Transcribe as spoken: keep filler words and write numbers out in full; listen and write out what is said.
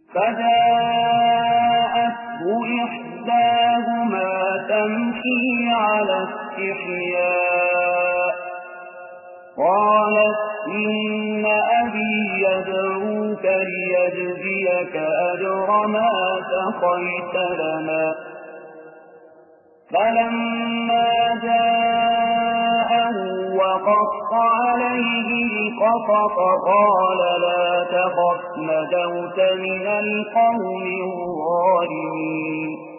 فجاءته إحداهما تمشي على استحياء قالت إن أبي يدعوك ليجزيك أجر ما سقيت لنا. فلما جاءه وقص عليه القصص قال لا تخف نجوت من القوم الظالمين.